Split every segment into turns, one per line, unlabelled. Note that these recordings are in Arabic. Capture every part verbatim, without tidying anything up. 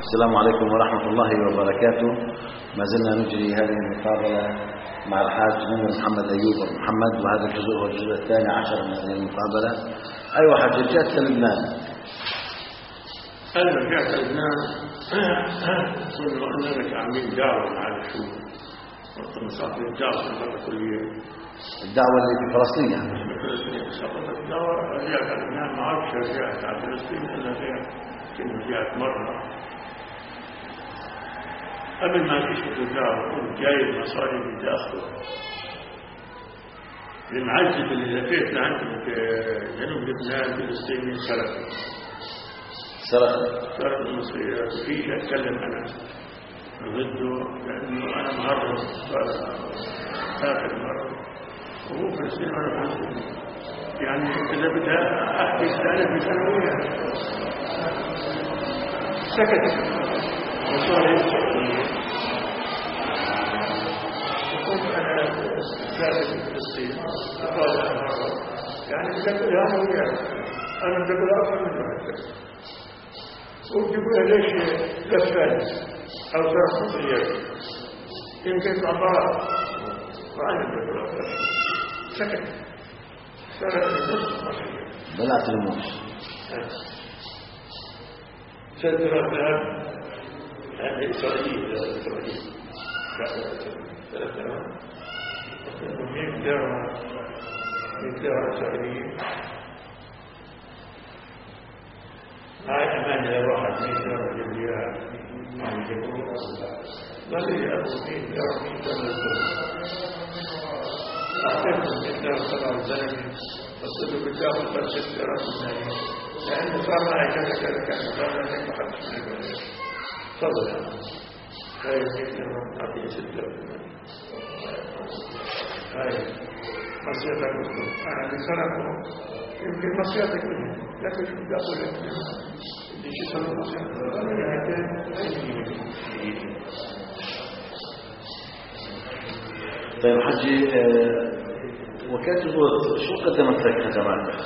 السلام عليكم ورحمة الله وبركاته. ما زلنا نجري هذه المقابلة مع الحاج نمر محمد أيوب محمد، وهذا الجزء هو الجزء الثاني عشر من هذه المقابلة. أيوة حاج، رجعت لبنان.
أنا رجعت لبنان كنا أننا عاملين دعوة مع الشؤون ومسافر الدعوة في كلية
الدعوة اللي في فلسطين يعني.
سقطت الدعوة، رجعت لبنان، ما أعرفش رجعت على فلسطين إلا رجعت كنا رجعت مرة قبل ما تشتغل الدعوة. كنت جايب مصاري بدي أخذ المعذب اللي لفيت لعندهم في جنوب لبنان فلسطيني سرق
سرق
سرق المصريات، وفيش أتكلم أنا ضده لأنه أنا مهرب آخر مرة وهو فلسطيني وأنا فلسطيني. يعني إذا بدها أحكي استأنف بثانوية سكت مصاري السعودية. وكنت أنا ساكت في فلسطين أقول أنا مرة يعني بدأت لها وياه أنا بدأت لها أكثر من واحد وتقول ليش لفان أو سرق مصريات يمكن عبارات وأنا بدأت لها أكثر سكت سرق نصف مصريات
بلعت الموش
سدرة ذهب هذه إسرائيل إسرائيل ثلاث سنوات ومئة درهم مئة درهم إسرائيلية هاي أمان للواحد مئة درهم جميلة عن الجمهور ظل يأخذ مئة درهم مئة درهم أعطيكم مئة درهم طبعا الزلمة فصلوا بالداخل قد ست درهم الثانية لأنه صار معي كذا كذا كذا صار لك محدث من البلد. تفضل يا هاي مثل أعطيه ستة هاي مصيرتك مسلم أنا بسرعه يمكن مصيرتك منه لكن شو بدي أقول لك بدي شو صار مصيرتك أنا هكذا.
طيب حجي، وكالة الغوث شو قدمت لك خدمات؟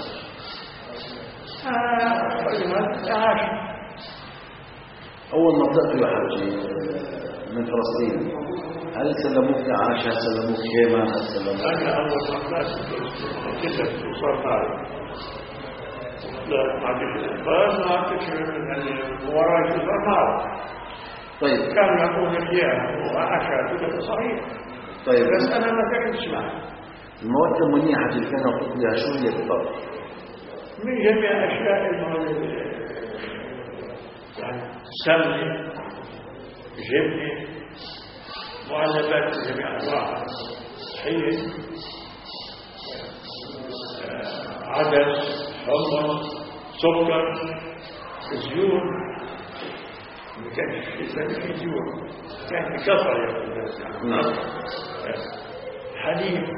أول ما طلعت يا حجي من فلسطين هل سلموك عاشا، سلموك خيمة، هل سلموك؟
أنا أول ما طلعت كتبت وصار معي لا ما عنديش الإخبار، ما عنديش يعني وراي صار معي.
طيب
كانوا يعطوني إياه وعاشا كتبت صحيح.
طيب
بس أنا ما كنتش معي.
المواد المنيحة اللي كانوا يعطوك إياها شو هي بالضبط؟
من جميع أشياء المواد يعني سمنة جبنة معلبات بجميع أنواعها صحيح عدس حمص سكر زيوت ما كانش في زيوت كان بكثرة يا الناس يعني حليب.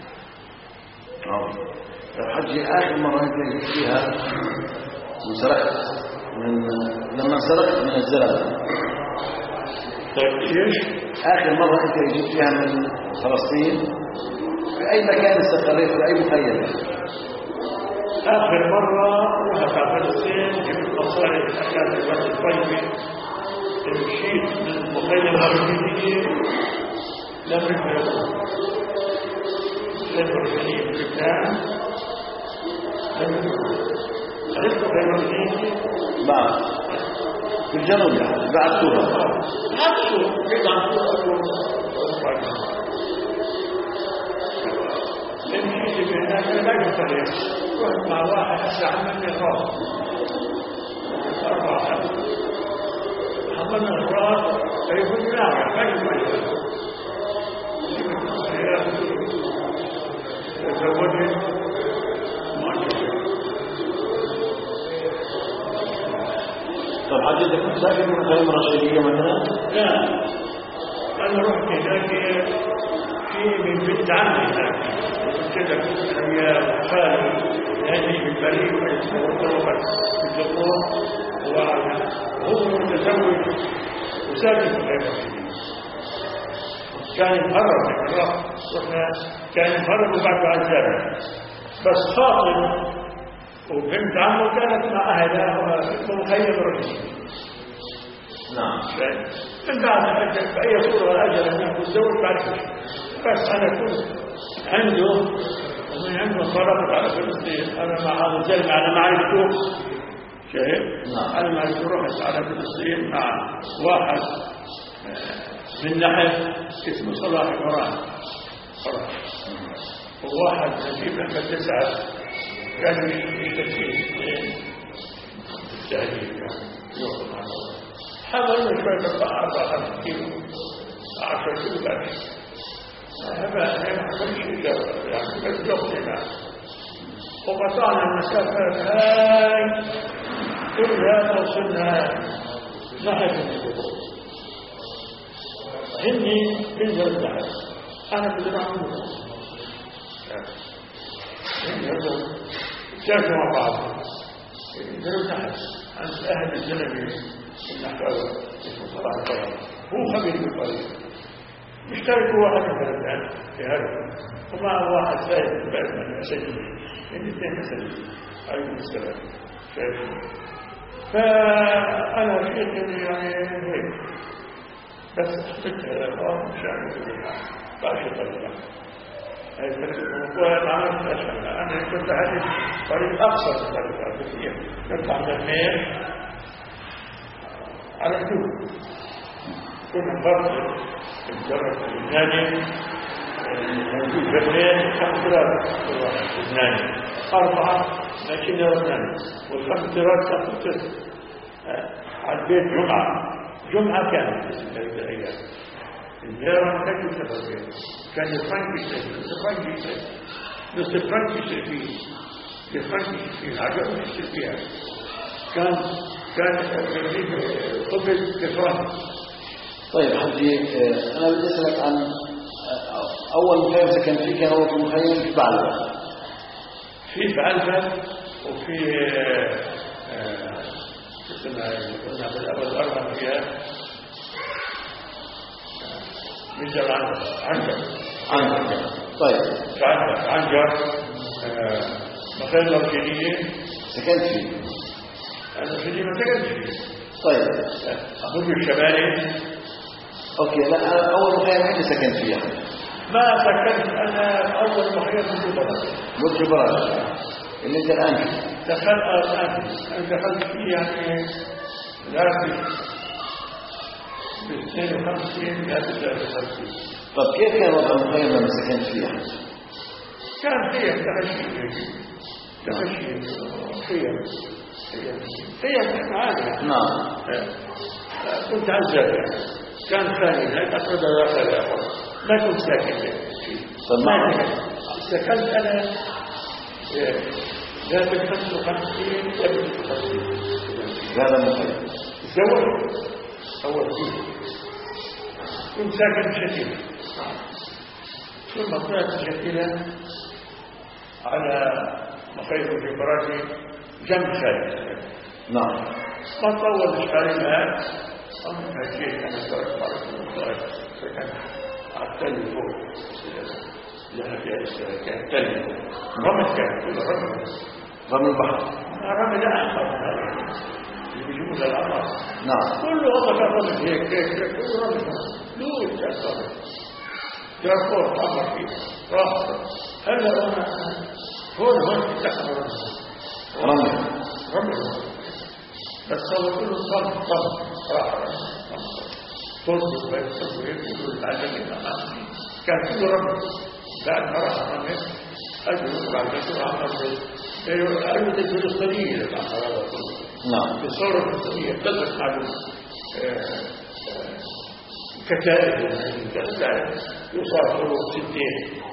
اه طيب حجي، آخر مرة أنت فيها وسرقت من لما سرقت من الزلمة،
طيب ايش؟
آخر مرة أنت جيت فيها من فلسطين في أي مكان استقريت، في أي مخيم؟
آخر مرة رحت على فلسطين جبت مصاري الأكاد الوقت الطيبة مشيت من المخيم الأرمينية لمركز لمركزية في لبنان عرفت المركزية
بعد في الجنوب يعني بعد سورة
عكسه بعيد عن سورة مشيت في هناك أنا باقي طريق رحت مع واحد أسرع مني خاص أربعة حملنا الغراض فيكون ناوي باقي طريق تزوجت
طب حاجة إذا كنت ساكن من خيام رشيدية مثلا؟
لا أنا رحت هناك في من بنت عمي هناك كده كنت أنا ويا خالي نادي بالبريد وطرقت بالدكتور وهو متزوج وساكن في خيام رشيدية. كان يتهرب من الرفض رحنا كان يتهرب وبعد عزابه بس خاطر وبنت عمه كانت مع أهلها في مخيم رئيسي
نعم.
من بعد بأي صورة الأجل أن يتزوج بعد شيء، بس أنا كنت عنده ومن عنده فرقت على فلسطين. أنا مع هذا الزلمة أنا معي بتوخ شايف؟ أنا معي رحت على فلسطين مع واحد من نحن اسمه صلاح فران فران، وواحد نجيب أحمد تسعة كان يشتكي التهديد يعني يوم على الله حضرنا شوية أربعة خمسة كيلو عشرة كيلو بعد هذا أنا ما كنتش يعني بس جبتنا وقطعنا المسافات هاي كلها وصلنا ناحية الجبل. هني بنزل البحر أنا كنت معمول هني هذول سافروا مع بعض ينزلوا تحت عند أهل الزلمة النحاوي اسمه صلاح الفران، هو خبير بالطريق اشتركوا واحد من الآن في هذا ومع واحد ثالث بعد من المساجين الاثنين مساجين عليهم السلام شايفين. فأنا شئت يعني هيك بس احتجت هذا الأمر مش عارف بعد طريقة هاي الفكرة وأنا عملت أشهر. أنا كنت عايز طريق أقصر من طريقة الفكرة، كنت عند الميل على الدول كنا نفرق الجرة اللبناني موجود جبلين خمس تراب لبناني أربعة ماكينة لبناني والخمس تراب تحت على البيت جمعة جمعة كانت في ثلاثة أيام الزيارة ما كانت يسافر بيت كان الفرنك يسافر الفرنك يسافر نص الفرنك يسافر فيه الفرنك يسافر العجب يسافر فيها كان كان قبل كفران.
طيب حجي أنا بدي أسألك عن أول مخيم سكن فيه كان هو في مخيم في بعلبة
في بعلبة وفي قلنا بالأول أربع أيام مثل عنجر
عنجر طيب
عنجر عنجر مخيم الأرجينية
سكنت فيه
أنا في دي ما سكنت فيه.
طيب
أبو الشمالي
أوكي لا أنا أول مخيم عندي سكنت فيها
ما سكنت أنا أول مخيم في الجبراج
برج براج اللي أنت الآن فيه
دخلت الآن أنا دخلت فيه يعني لازم باثنين وخمسين لازم دخلت فيه.
طب كيف كان وضع المخيم لما سكنت فيها؟
كان فيه تغشي تغشي خيم خيم عادي
نعم
كنت عزاب كان ثاني هيك أخذ داخل آخر ما كنت ساكن فيه.
طب ما
سكنت أنا ذات الخمس وخمسين قبل الخمسين
هذا المخيم
زوج أول فيه كنت ساكن شكيلة ثم طلعت شكيلة على مخيم الجبراجي جنب خالد.
نعم
ما طول شهرين هاد أمك هجيت أنا تركت على المطلع فكان أعتلي فوق لأنا في أجساد كان أعتلي فوق رمت كان كل رمت
رمي البحر
رمي لا أحمر اللي بيجيبوا للأمر
نعم
كله هذا كان رمت هيك هيك هيك كله رمت لوي كان رمت جاء فوق أمر فيه راح هلا أنا هون هون تحت
رمي
رمي بس هو كله صار صار راح صوت ويصوت ويقول العجل كان كله رمي بعد ما راح رمي أجل بعد ما راح رمي أيوة الفلسطينية الأمر هذا كله
نعم
بالصورة الفلسطينية بدأت معلوم كتائب كتائب يصافروا ستين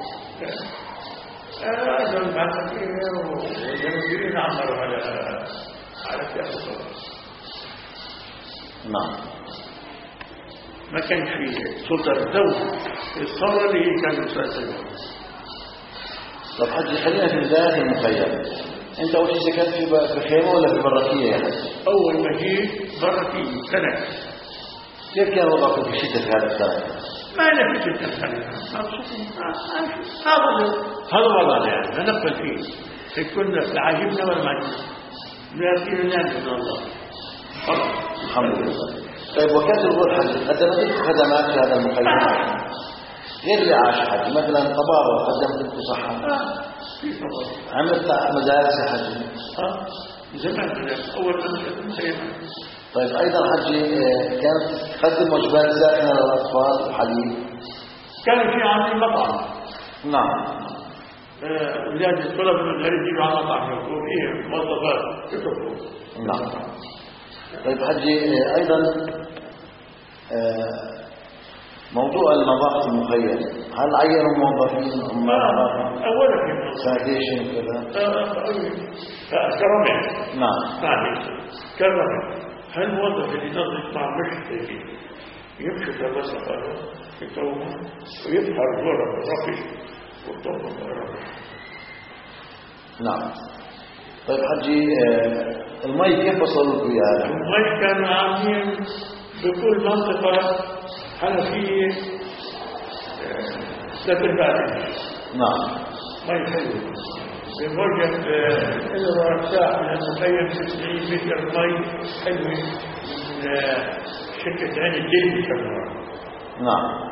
هذا المعتقين والجنوبيين عمروا على على كأس
نعم
ما كان في سلطة الدولة الثورة اللي كان مسلسل.
طب حجي خلينا في بداية المخيم أنت أول شيء سكنت في خيمة ولا في بركية يا حجي؟
أول ما جيت بركية سنة.
كيف كان وضعك في الشتاء في هذا السنة؟
ما أنا في شتاء هذا هذا وضعنا يعني ننقل فيه كنا عاجبنا ولا ما عجبنا نأتي ننام من الله
الحمد لله. طيب وكانت الغول حج قدمت لكم خدمات في هذا المخيم غير اللي عاش حج مثلا طبابة قدمت لكم صحة
في طبعا
عملت مدارس حج
اه زمان اول ما المخيم.
طيب ايضا حجي كانت تقدم وجبات ساخنه للاطفال وحليب.
كان في عندي مطعم
نعم
ولاد الطلب من الغريب يجوا على مطعم يكون فيه موظفات يطبخوا.
نعم. طيب حجي ايضا موضوع النظافه المخيم هل عينوا موظفين
ما اولا في
سانيتيشن كذا
كرمه.
نعم
ثاني كرمه. هل الموظف اللي ينظف مع مش يمشي في الوسط هذا يتوه ويظهر جوه الرفش والطبق الرفش.
نعم. طيب حجي المي كيف وصلوا لكم اياها؟
المي كانوا عاملين بكل منطقة حنفية سترباتي.
نعم.
مي حلوة بموجة إلى ساعة من المخيم تسعين متر مي حلوة من شركة عين الجلد يسموها.
نعم.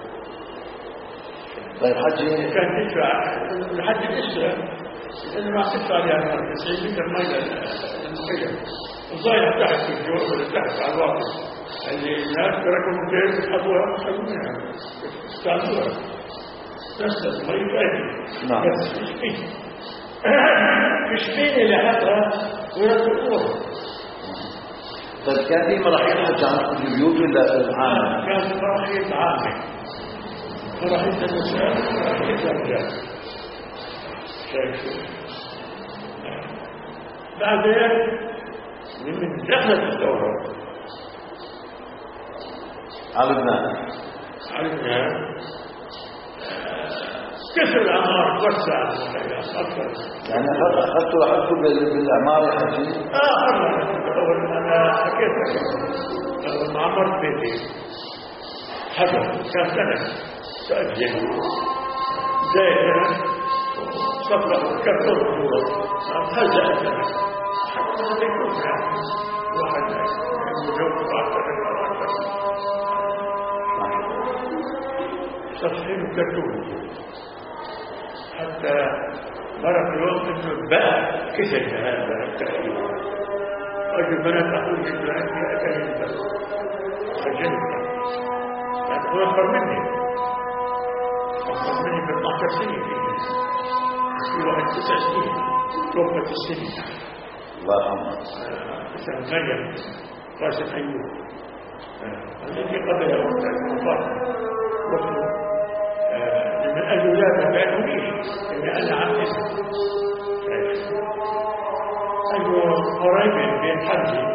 طيب حجي
كان تدفع لحد الإسرة لأنه ما تدفع عليها تسعين متر مي للمخيم الظاهر تحت في الجو ولا تحت على الواقع اللي الناس بركبوا كيف يحطوها يحطوا منها يستعملوها نفس المي كافي.
نعم.
بس فشفين فشفين اللي حطها ويركبوها.
طيب كان في مراحل حج عندكم في البيوت ولا عامة؟
كانت مراحل عامة مراحل النساء مراحل الرجال. شايف بعدين من دخلت الثورة
على لبنان
على لبنان كسر الأعمار توسع أكثر.
يعني أخذتوا راحتكم بالأعمار يا حجي؟
آه أول أنا حكيت لك لما عمرت بيتي حدث كان سنة تأجل زي صفرة كبر الصورة هزأ سنة حتى ما يكون يعني واحد مجوز أكثر تصحيح كرتون حتى مرة في الوقت انه بقى كسر هذا التأثير. رجل بنات أقول جدا عندي أكاين بس خجلت يعني هو أكبر مني أكبر مني ب اثني عشر سنة في واحد تسع سنين ربة السنين
الله يرحمه
سنة مريم قاسم أيوب الذي قبل وقت المفاصل وقت من أجل ذلك بأنه ليش إن أنا عم اسم أجل قريب بين حجي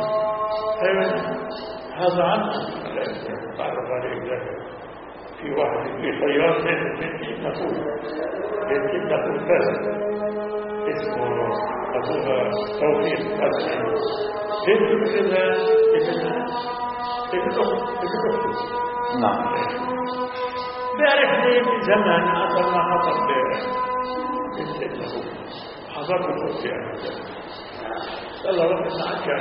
هذا عنه تعرف عليه ذلك في واحد في خيار بين بنتي نقول بنتي نقول فاسد اسمه أبوها توفيق فاسد بنتي مثلها ابن ابن أخت.
نعم.
بيعرفني من زمان أصلا ما حصل بنت ابنه حضرت الخط يعني يلا ربنا معك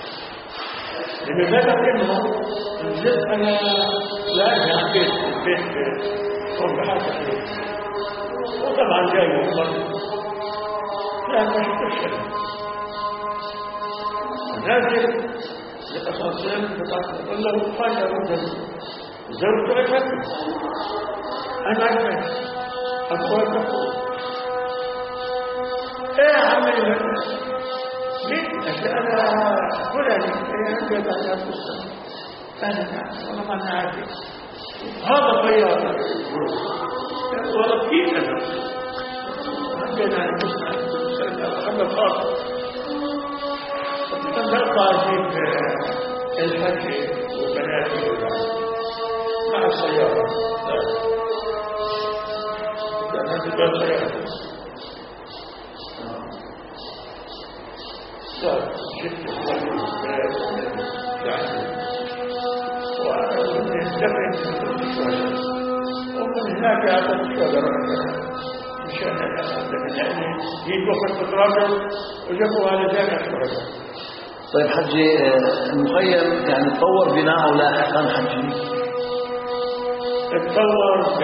لماذا انه نزلت انا لاجي عن بيت البيت قوم بحاجه وطبعا جاي والله لا ما شفتش نازل للاسانسير بقول له فاجأ رجل زوجته أشهد أنا أشهد أقول تقول إيه يا عمي ليه؟ أشهد أنا فلاني إيه أنت يدعني أبوسا أنا والله ما أنا عارف هذا خيار والله كيف أنا أنت يدعني أبوسا أنا خاطر أنا أطلع في الحج وبناتي مع السيارة لا كان تبقى سيارة لا جبت يعني وانتبهت ومن هناك أعطت الشجرة مشان يعني جيت وقت الراجل وجبوا على جامع الشجرة
طيب حجي، المخيم يعني تطور بناءه لاحقا حجي؟
تطور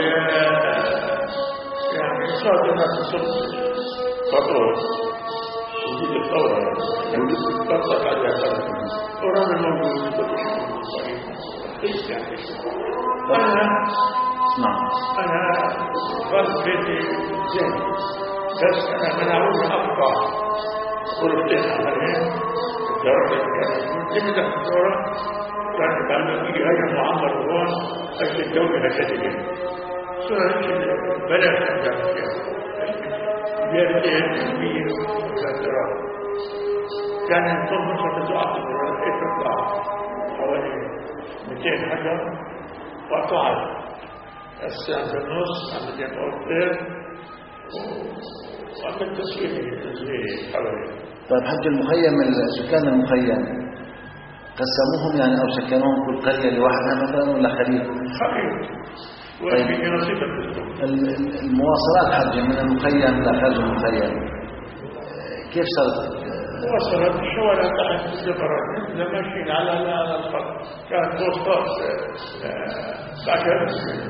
يعني صار الناس تصب خطوة وجود الثورة تطلق عليها ثورة ورانا موجود ليس يعني أنا
نعم
أنا فرد بيتي زين، بس أنا من أعود أقطع غرفتين آخرين الدرجة كانت منتمدة في الثورة، كان كان يجي هاي معمر هون أجل الدولة هكذا سؤال البلد كانت فيها جالسين كبير وكثرة كان ينطم نصف ساعة تطلع حوالي مئتين حجر وقطعت الساعة في النص عملية أوردر وعمل تسويق تسويق حوالي.
طيب حج المخيم، سكان المخيم قسموهم يعني أو سكنوهم كل قرية لوحدها مثلا ولا خليل؟
خليل وفي نصيب
المواصلات حج من المخيم لخارج المخيم كيف صارت؟
وصلت الشوارع تحت الزفرات لما ماشيين على على الخط، كانت وسطات عشر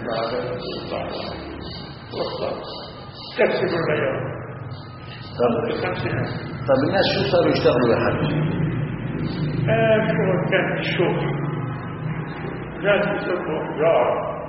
وسطات تكسب الغيار.
طب طب الناس شو صاروا يشتغلوا يا حج؟
شو كان الشغل ناس يسموا حجار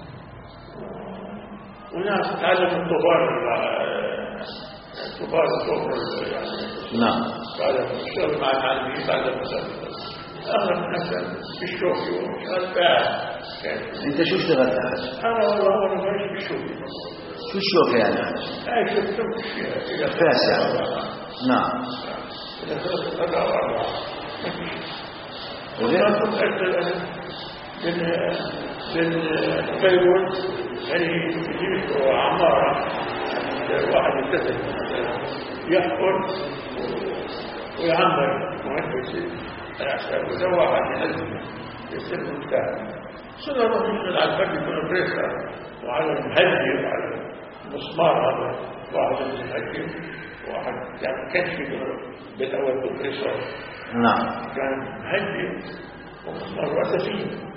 وناس تعلموا الطبار الطبار الصغر يعني
نعم
تعلم الشغل مع المعلمين تعلم مسافة أغلب الناس في الشغل وشغل باع.
أنت شو اشتغلت يا حج؟
أنا والله أنا ماشي في الشغل.
شو الشوكة يعني يا حج؟
أي شفت
فاس يعني. نعم
إذا ثلاثة أربعة أربعة وما كنت أجل أنا بالبيروت يعني يجيب عمارة واحد يتسل يحفر ويعمر مهندس الأحساب وده واحد ينزل يسل مفتاح صنع روح يشتغل على الفرد يكون بريسة وعلى المهدي وعلى المسمار هذا واحد من المهدي واحد يعني كانش بالأول بالبريسة.
نعم
كان مهدي ومسمار وأساسين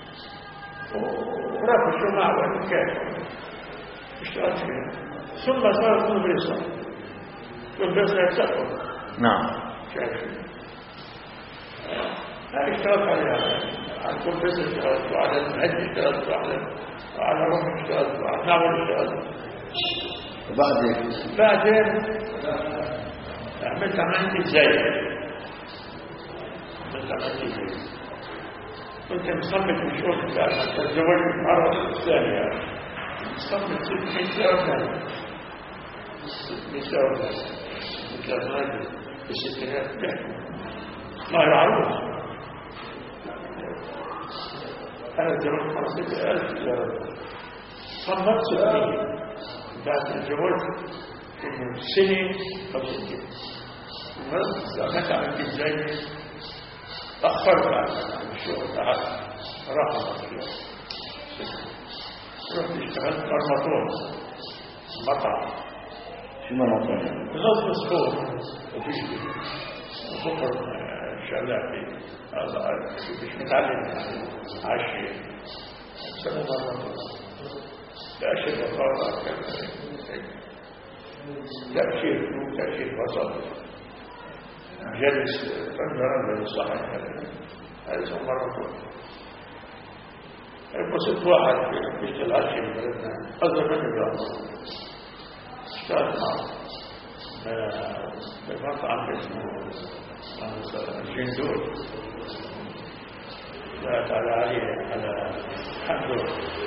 ورافع الشماع والكاف اشتغلت فيها ثم صارت مدرسة والبرسة يتسقط.
نعم
شايف هاي اشتغلت عليها على الكمبيوتر اشتغلت وعلى المهدي اشتغلت وعلى وعلى روح اشتغلت وعلى نعمل اشتغلت.
وبعدين
بعدين عملت عملت زي عملت عملت زي كنت مصمت بشوف لأن تزوجت المرة الثانية مصمت ست مئة ستمئة مثل الراجل في الستينات ما يعرف أنا تزوجت مرة ستة ألف صمت ستين بعد تزوجت إنه سنة أو ستين ومرة عملت ازاي أخرت عن الشغل تعال راح مطلع رحت اشتغلت أرمطون مطعم.
شو مرمطون؟
غض مسكور وفيش وصفر شلافي مش متعلم عشي سنة مرمطون تأشير وقارة تأشير تأشير بصر جلس فنجرا للصحيح هذا اسمه مرة بسيط واحد بيشتغل شيء في بلدنا أصدر من الجامعة اشتغلت معه بمطعم اسمه جندول اشتغلت على عليه على حمدور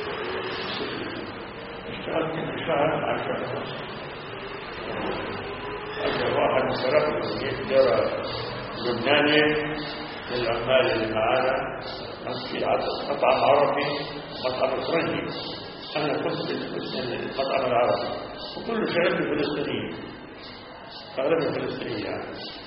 اشتغلت من شهر مع شهر هذا واحد سرق يقدر لبناني للعمال اللي معانا في مطعم عربي مطعم فرنسي. أنا كنت في المطعم العربي وكل شغل فلسطيني أغلب الفلسطينية يعني.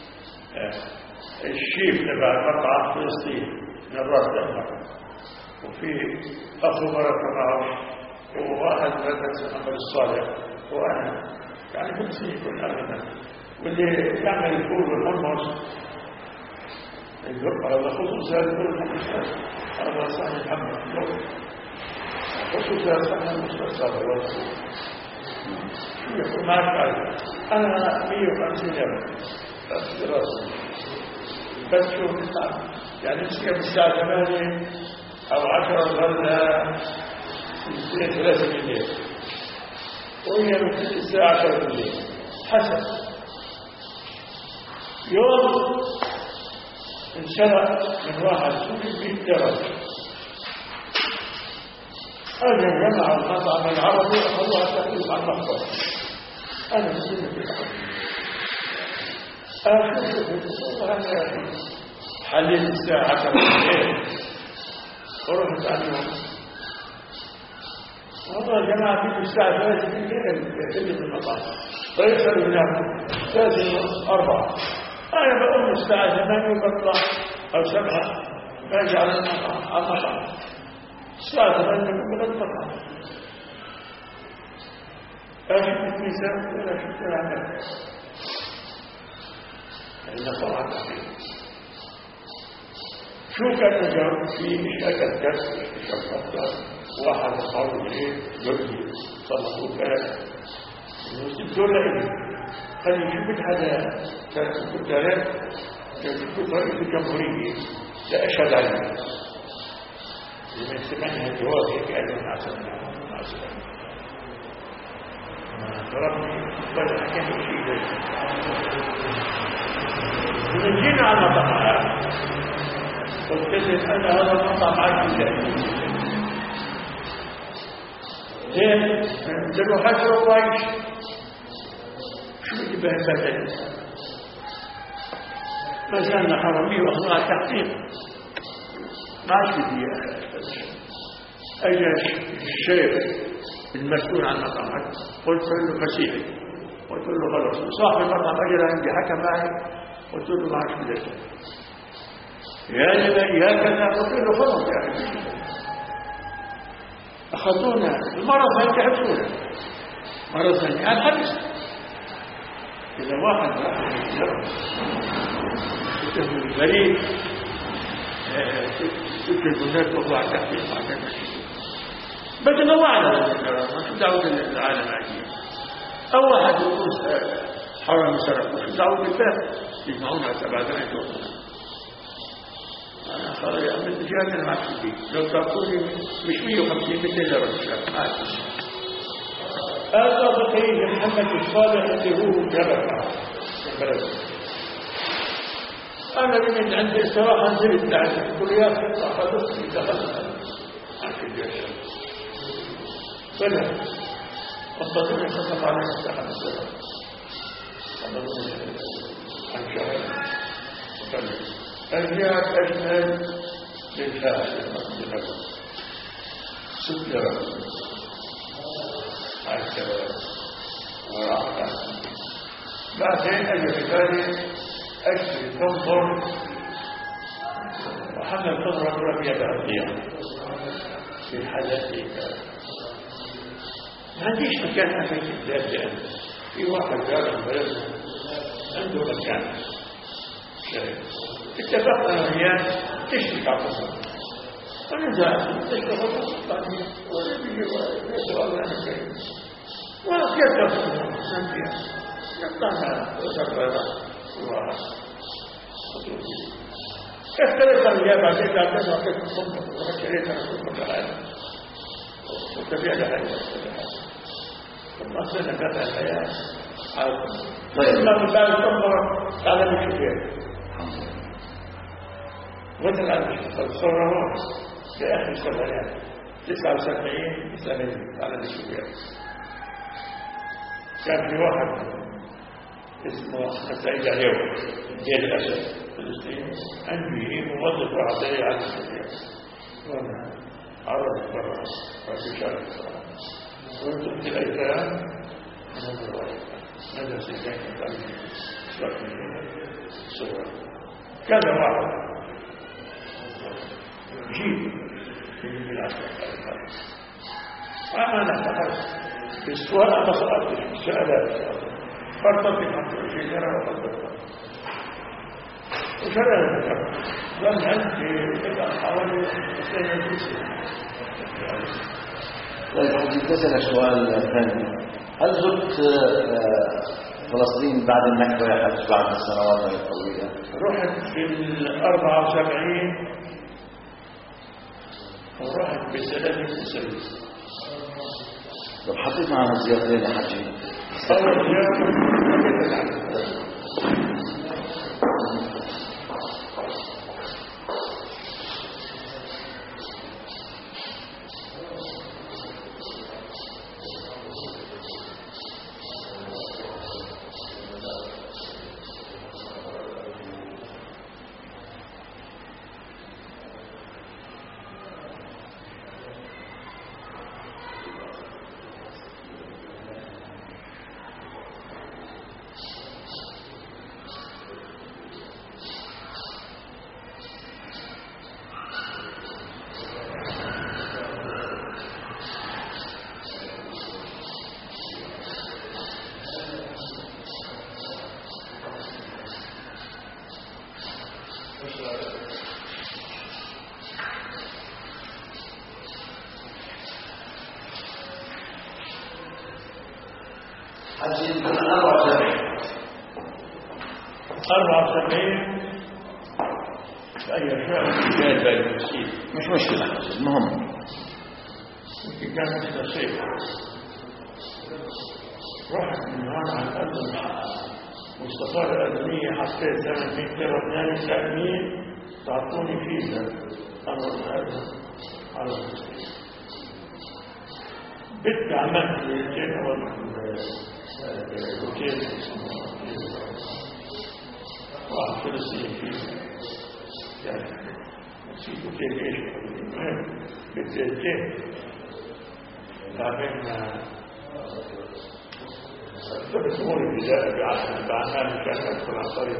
الشيف تبع المطعم فلسطيني من الراس الأحمر وفي أخو بركة معه وواحد مدرس محمد الصالح وأنا يعني فلسطيني كل أغلبنا واللي يعمل الفول والحمص يقول على خصوص هذا الحديث هذا صحيح محمد خصوص هذا المستشفى يقول ما أفعل أنا مية وخمسين يوم بس دراسة بس شوف يعني مسكة الساعة ثمانية أو عشرة ظلها ثلاثة بالليل وهي من الساعة عشرة بالليل حسب يوم انسرق من واحد سوق بالدرجة أجل جمع المطعم العربي أخذوها تقليل عن مخبر أنا مسلم في العربي أشوف والله أنا يا أخي حليل الساعة عشرة بالليل ورحت عنهم والله يا جماعة في الساعة ثلاثة بالليل يتم المطعم فيصل هناك ثلاثة أربعة أنا بقوم الساعة ثمانية وبطلع أو سبعة باجي على المطعم على المطعم الساعة ثمانية بقوم المطعم أشوف الميزان ولا أشوف العمل لأن طبعا شو كان نجاوب فيه شكل كسر شكل واحد قالوا ليه يبدي صلحوا كلام المسلمون لإيه قال يجيبك هذا الكتالات يجيبك رئيس الجمهورية لا أشهد عليه لما يسمعنها الجواب هيك أيضا عسلنا عسلنا ضربني ولا حكاني شيء ذلك ونجينا على المطعم قلت أنا هذا المطعم عايش ذلك زين دلو حجر ووايش شو يجب أن بدل ما زالنا حرمي وأخذها تحقيق ما شو دي أجل الشيخ المسؤول عن المطعم قلت له مسيحي قلت له خلاص صاحب المطعم أجل عندي حكى معي قلت له ما عشت لك يا لبا يا كذا قلت له خلاص يا أخي أخذونا المرة ثانية حبسونا مرة ثانية الحبس إذا واحد راح يتهم الغريب تلك الناس وضع تحقيق عشان بس نوعنا ما شو دعوة العالم عجيب أو واحد يقول حرم سرق وشو دعوة بالفهم يجمعونا سبع ثلاثة أنا خلاص من الجهات أنا ما أشوفي لو تعطوني مش مية وخمسين مثل اللي رجل ما أشوفي هذا بقي محمد الصالح اللي هو جبل البلد أنا من عند الصراحة نزلت عند الكليات أخذت لي دخلت عن الجيش فلا الطبيعي خطف على الساحة السلام أظن عن شهر فلا الجهات أجمل للفاعل المقدمة سدرة عشرة وراحة بعدين أجل ثاني أجل تنظر وحمل تنظر ربيع بعضية في الحدث ما عنديش مكان أفيد الذات لأن في واحد جار البلد عنده مكان شريك اتفقنا وياه تشتك على التصرف ونزال تشتغل الثانية ولا بيجي سؤال أنا كيف ولا كيف تصرف نمتيا يطلعنا وصرفنا وراء اختلف الوياه بعدين بعدين وقت الصنف وشريتها الصنف العالم وتبيع لها ثم أصلنا قطع الحياة طيب ما مثال الصنف على المشكلة مثل الصورة لآخر السبعينات تسعة وسبعين إسلامية على الشيوعية كان في واحد اسمه أحمد سعيد عليوي ديال الأسد فلسطيني عنده موظف واحد عليه على الشيوعية وانا عرض برا في شارع الصراحة وانتم في الأيتام أنا برا ماذا سيدين تعليم صورة كذا واحد جيب من العسكر أنا فحص في السؤال ما سألتش في السؤالات فرطت في خمسة وعشرين سنة وقدرت وثلاثة ظل عندي حوالي اثنين وتسعين.
طيب حجي تسألك سؤال ثاني، هل زرت فلسطين بعد النكبة يا حج بعد السنوات الطويلة؟
رحت في الأربعة وسبعين ورحت بسنة التسعين.
طب حطيت معنا زيارتين يا حجي.
أول زيارة حكيت عنها.
حجي أربعة وسبعين
أربعة وسبعين أي أشياء جاءت بين المسيح
مش مشكلة المهم
في كانت تصير. رحت من هون على الأرض والسفارة الألمانية حطيت ثمانمية واثنين تأمين تعطوني فيزا أمر هذا على المسيح. بنت عملت ليلتين أول الأوتيل واحد فلسطيني فيه يعني نسيت أوتيل إيش المهم بنت ليلتين بعدين فبسموني البداية بعثنا بعثنا كان أدخل عن طريق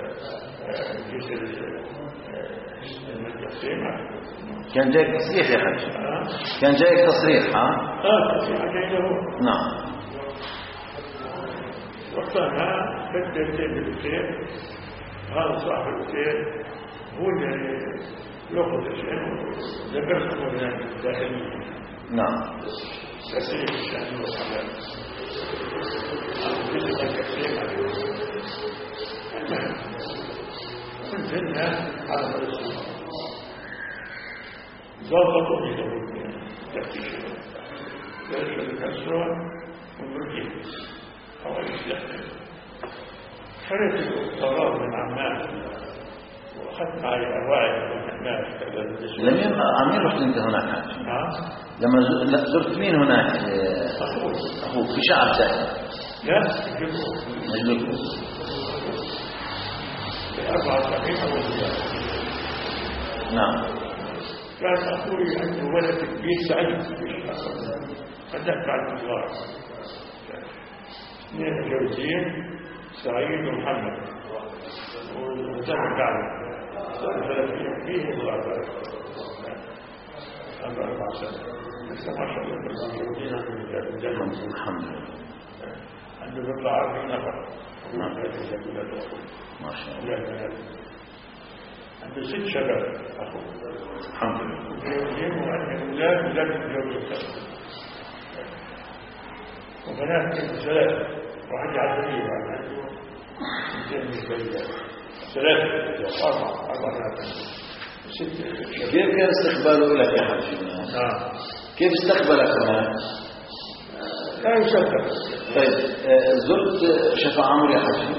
جسر المتقسيمة.
كان جايك تصريح يا حج؟ كان جايك تصريح ها؟
اه تصريح جاي له.
نعم.
وقتها كنت يبتين بالأوتيل، هذا صاحب الأوتيل هو اللي يأخذ الشيء ذكرت هناك الداخلية.
نعم.
تسريح الشأن والحلال. كل تكسير عليه. المهم كنت هنا على فلسطين. ضابطوا لي له تفتيش. درس الكسرة ومرجيت. حوالي سنة. خرجت القرار من عمان وأخذت معي أواعي من الناس.
لم يبقى عمين رحت أنت هناك حاج؟
نعم.
لما زرت مين هناك؟
أخوك.
أخوك في شعب سائل؟
لا يجبه.
مجلوك.
أربعة وسبعين أول زيادة.
نعم.
كان أخوي عنده ولد كبير سعيد فدفع الأصغار. اثنين متجوزين سعيد ومحمد وزمن بعد سنة ثلاثين فيه الأربعة أربع سنة لسه ما شاء الله متجوزين عن الجنة.
الحمد لله.
عنده بيطلع أربعين نفر.
ما شاء الله.
عنده ست شباب أخوه.
الحمد لله.
متجوزين وعنده أولاد ولاد متجوزين وبنات ثلاثة. واحد عددية عنده اثنين مشبهيات ثلاثة أربعة أربعة ستة.
كيف كان استقباله لك يا حجي؟
نعم.
كيف استقبلك هناك؟
لا يصدق.
طيب زرت شفا عمر يا حجي؟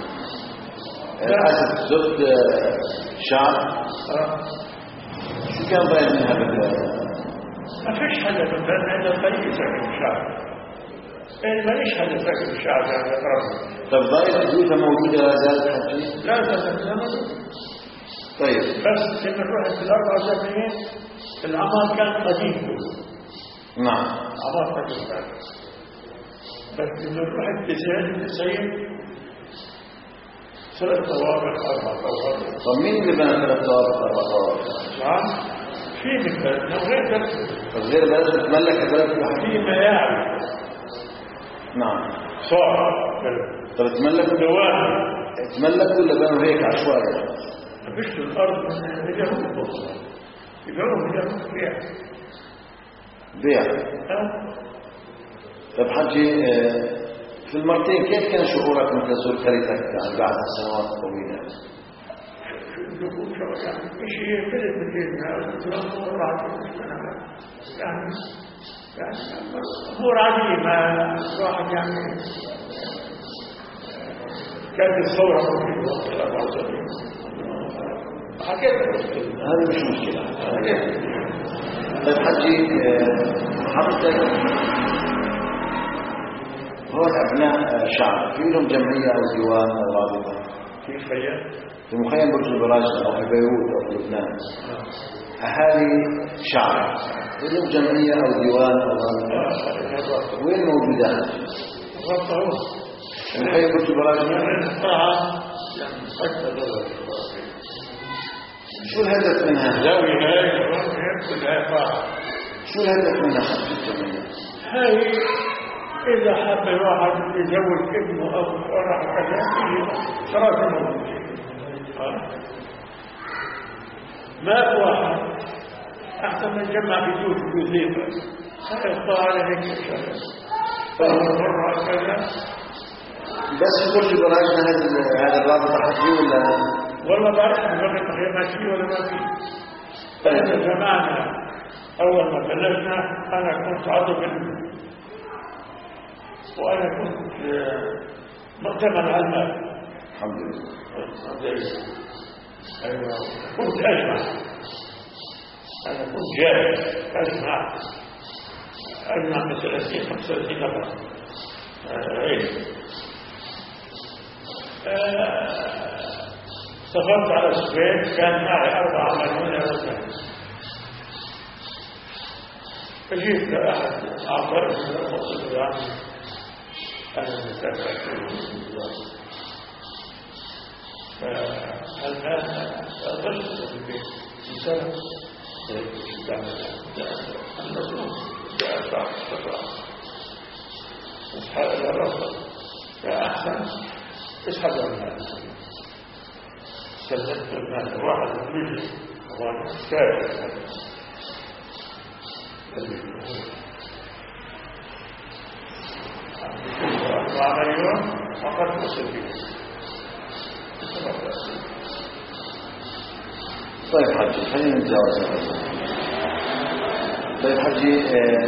آسف زرت شعب؟
آه.
شو كان باين من هذا؟
ما فيش حدا بالبلد عنده طريق ساكن الشعب. إيه ماليش حدا ساكن الشعب يعني أقرب.
طب ضايل بيوتها موجودة لا زالت حجي؟
لا تتكلم.
طيب.
بس لما رحت في الأربعة وسبعين العمار كان قديم.
نعم.
عمار قديم. بس لما رحت في تسعين ثلاث طوابق أربع طوابق.
طب مين اللي بنى ثلاث طوابق أربع طوابق؟
نعم. في مثل لو غير بلد.
طب غير بلد تتملك البلد
في مياعي.
نعم.
صار بلد.
طب تملك
دوام.
تملك ولا بنوا هيك عشوائي؟
بيشتروا الأرض من اليهود بطلع يبيعوا اليهود بيع
بيع.
ها؟
طيب حجي في المرتين كيف كان شعورك من تزور قريتك بعد سنوات طويلة؟
يعني شيء كذب بالجنة وراء يعني يعني أمور عادية ما واحد يعني كانت الثورة في أربعة وسبعين حكيت
هذا مش مشكلة. طيب حجي حضرتك هون أبناء شعب في لهم جمعية أو ديوان أو رابطة؟
في خيال
في مخيم برج البراجة أو في بيروت أو في لبنان أهالي شعب لهم جمعية أو ديوان أو رابطة وين موجودة؟
غطوا
مخيم برج البراجة شو الهدف منها؟
زاوية هاي كلها فاعل
شو الهدف منها حق الجمعية؟
هاي إذا حب الواحد يزوج ابنه أو فرح كذا ثلاثة موجود ما في واحد أحسن من جمع بيوت بيوزيبا هذا على هيك الشغل مرة كذا
بس في برج البراجة هذا هذا الرابطة حقي ولا؟
والله بعرف الرابطة ما فيه ولا ما فيه. فإذا زماننا أول ما بلشنا أنا كنت عضو منه وأنا كنت مؤتمن على المال.
الحمد لله.
أيوة كنت أجمع. أنا كنت جاهز أجمع أجمع من ثلاثين خمسة وثلاثين نفر. سافرت على السويد كان معي أربعة مليون رجل. فجيت أحد أعطاني من المصر يعني أنا متابع فالآن أدرس في البيت إنسان المظلوم جاء شعب الشفاء اسحب إلى رفض فأحسن اسحب المال سلمت المال واحد يريد وانا كافر أربعة مليون فقط مسلمين.
طيب حجي خلينا نتجاوز. طيب حجي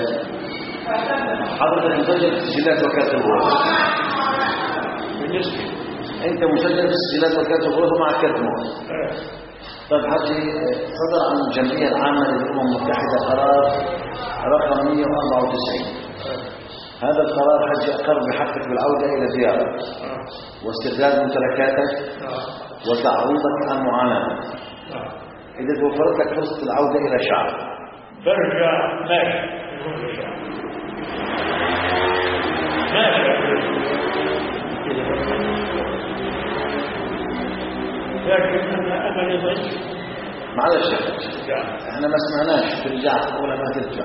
حضرتك مسجل في تسجيلات وكالة الغرفة.
بالنسبة
أنت مسجل في تسجيلات وكالة الغرفة مع كلمة موت. طيب حجي صدر عن الجمعية العامة للأمم المتحدة قرار رقم مئة وأربعة وتسعين. هذا القرار حجي أقر بحقك بالعودة إلى ديارك واسترداد ممتلكاتك وتعويضك عن معاناة. إذا توفرت لك فرصة العودة إلى شعب
برجع ماشي ماشي لكن أنا أملي ضيف.
معلش احنا ما سمعناش ترجع ولا ما ترجع.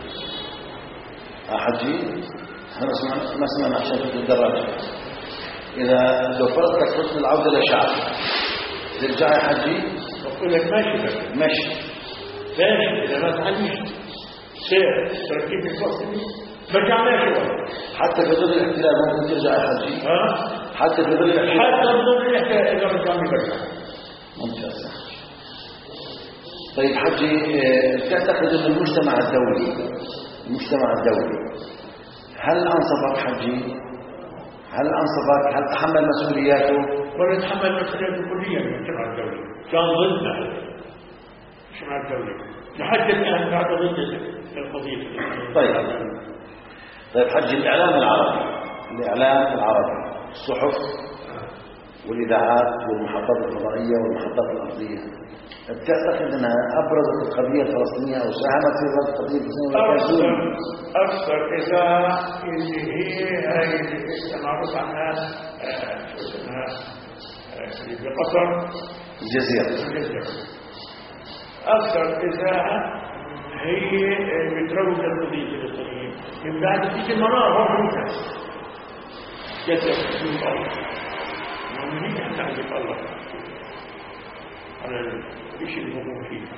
حجي احنا ما سمعنا عشان تتدرج. إذا توفرت لك فرصة العودة إلى شعب ترجع يا حجي؟
بقول لك ماشي بك
ماشي
ماشي إذا ما تعلمش سير تركيب الفصل برجع ماشي والله.
حتى في ظل الاحتلال ممكن ترجع يا حجي؟
ها؟
حتى في ظل الاحتلال
حتى في ظل الاحتلال إذا رجعني برجع.
ممتاز. طيب حجي تعتقد أن المجتمع الدولي المجتمع الدولي هل أنصفك حجي؟ هل أنصفك؟ هل تحمل مسؤولياته؟
ولا تحمل مسؤولياته كليا من المجتمع الدولي. كان ضدنا المجتمع الدولي لحد الآن بعد ضد القضية.
طيب طيب حجي الإعلام العربي الإعلام العربي الصحف والإذاعات والمحطات الفضائية والمحطات الأرضية تعتقد أنها أبرزت القضية الفلسطينية أو ساهمت في إبراز القضية الفلسطينية؟
أكثر إذاعة اللي هي هاي المعروف عنها شو اسمها بقطر
الجزيرة.
الجزيرة أكثر إذاعة هي بتروج القضية الفلسطينية. من بعد تيجي المنار هو الناس يترك المؤمنين يستحقق الله على الشيء المهم فيه.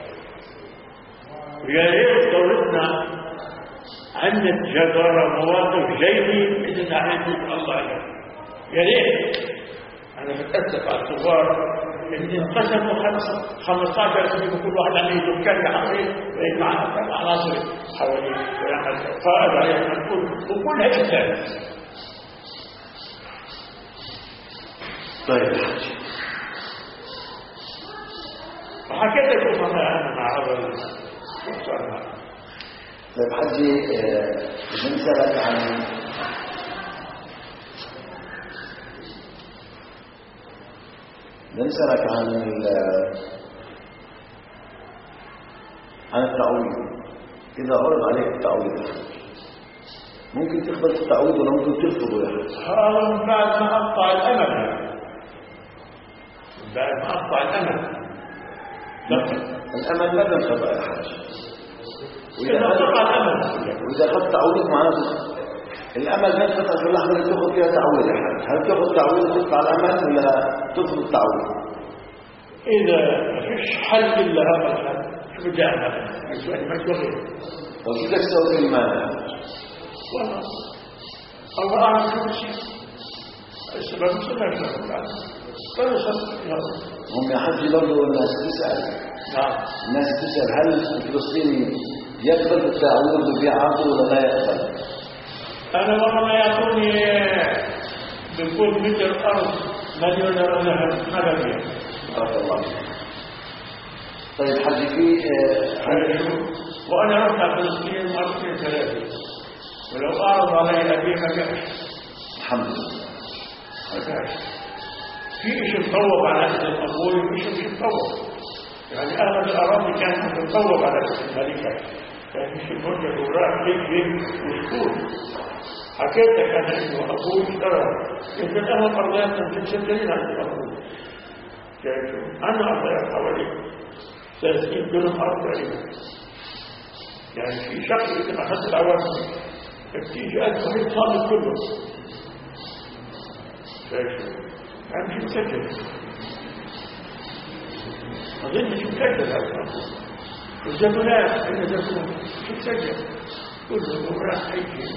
ويا ريت دولتنا عندنا جدارة مواقف جيدة إذا نحن الله عليه. يا ريت أنا متأسف على الثوار اللي انقسموا خمسة عشر سنة كل واحد عنده دكان يحصل ويتعامل مع عناصر حواليه ويعمل قائد عليه الكل وكلها إنسان.
طيب
وحكيت لكم أنا مع هذا الصار.
طيب حجي بنسألك عن بنسألك عن عن التعويض. إذا عرض عليك التعويض ممكن تقبل التعويض ولا ممكن ترفضه يا حاج؟
هذا من بعد ما أقطع الأمل، من بعد ما أقطع الأمل.
الأمل لا ينقطع يا حاج.
وإذا قطع الأمل
وإذا أخذت تعويض معناته الأمل لا ينقطع في اللحظة اللي تأخذ فيها تعويض يا حاج. هل تأخذ تعويض وتقطع الأمل ولا ترفض التعويض؟
إذا ما فيش حل إلا هذا الحل شو بدي أعمل؟ ما يتوغل.
طيب شو بدك تسوي في المال؟
والله الله أعلم كل شيء. السبب سمعت لكم بعد.
هم يا حجي برضه الناس تسأل.
نعم.
الناس تسأل هل الفلسطيني يقبل التعويض ويبيع عرضه ولا لا يقبل؟
أنا والله ما يعطوني بكل متر أرض مليون ذهب ما ببيع.
بارك الله. طيب حجي في
وأنا رحت على فلسطين مرتين ثلاثة ولو أعرض علي أبي ما جاش.
الحمد لله.
ما جاش. في إيش مطوب على أساس الأبوي وإيش مش مطوب. يعني أغلب الأراضي كانت مطوب على أساس الملكة. كان مش المرجع وراء ليه مشكور. حكيت لك أنا إنه أبوي اشترى يمكن أهم أرضيات من تسجلين عند أبوي. أنا أرضيات حوالي ثلاثين دونم أرض تقريبا. يعني في شخص إذا أخذت العوامل بتيجي ألف وحيد صامت كله. يعني مش مسجل. أظن مش مسجل هذا الأمر. والزبنات إن زبنات مش مسجل. كله وراح حيجي.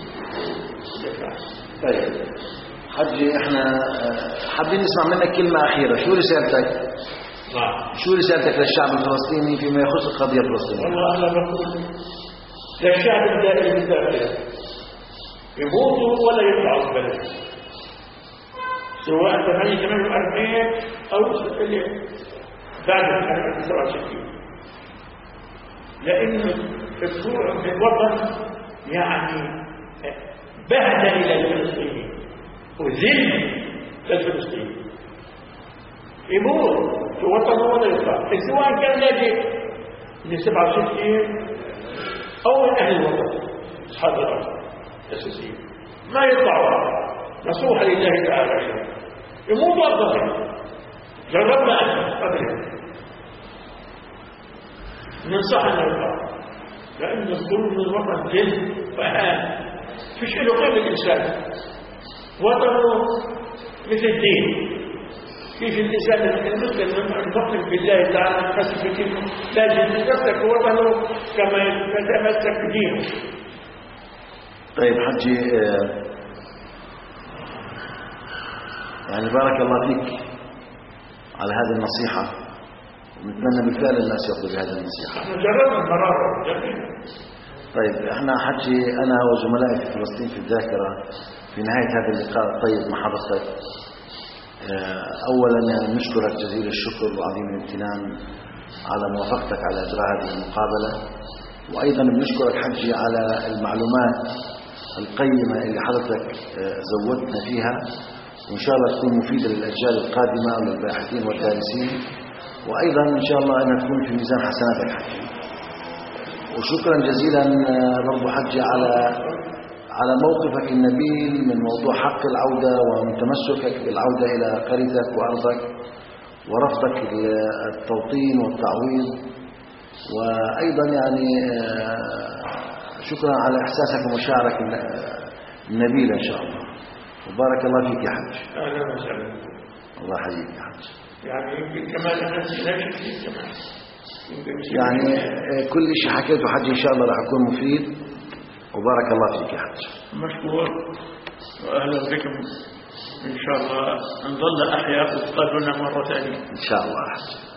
طيب حجي احنا حابين نسمع منك كلمة أخيرة. شو رسالتك؟
نعم.
شو رسالتك للشعب الفلسطيني فيما يخص القضية الفلسطينية؟
والله أنا بقول للشعب الدائم الداخلي يموتوا ولا يطلعوا البلد سواء ثمانية ثمانية وأربعين أو بعد سبعة وستين لأن الطلوع من الوطن يعني بهدل إلى الفلسطينيين وذل للفلسطينيين يموت في وطنه ولا يطلع سواء كان لاجئ من سبعة وستين أو من أهل الوطن أصحاب الأرض الأساسيين ما يطلعوا نصوح لله تعالى يموت أفضل جربنا أن قبله ننصح أن يطلع لأن الخروج من الوطن ذل وأهان فيش له قيمة الإنسان وطنه مثل الدين كيف الإنسان المسلم المؤمن بالله تعالى يتمسك بدينه لازم يتمسك بوطنه كما يتمسك بدينه.
طيب حجي يعني بارك الله فيك على هذه النصيحة ونتمنى بالفعل الناس يأخذوا بهذه النصيحة.
احنا جربنا المرارة جميل.
طيب احنا حجي أنا وزملائي في فلسطين في الذاكرة في نهاية هذا اللقاء الطيب مع حضرتك أولا يعني نشكرك جزيل الشكر وعظيم الامتنان على موافقتك على إجراء هذه المقابلة وأيضا بنشكرك حجي على المعلومات القيمة اللي حضرتك زودتنا فيها وإن شاء الله تكون مفيدة للأجيال القادمة وللباحثين والدارسين وأيضا إن شاء الله أنها تكون في ميزان حسناتك حجي. وشكرا جزيلا برضو حجي على على موقفك النبيل من موضوع حق العودة ومن تمسكك بالعودة إلى قريتك وأرضك ورفضك التوطين والتعويض وأيضا يعني شكرا على إحساسك ومشاعرك النبيلة إن شاء الله وبارك الله فيك يا حج.
أهلا وسهلا.
الله يحييك يا حاج.
يعني يمكن كمان الناس لا شيء كمان
يعني كل شيء حكيته حج إن شاء الله راح يكون مفيد، وبارك الله فيك يا حج.
مشكور وأهلا بكم إن شاء الله، نظل أحياء وتقابلنا مرة ثانية
إن شاء الله.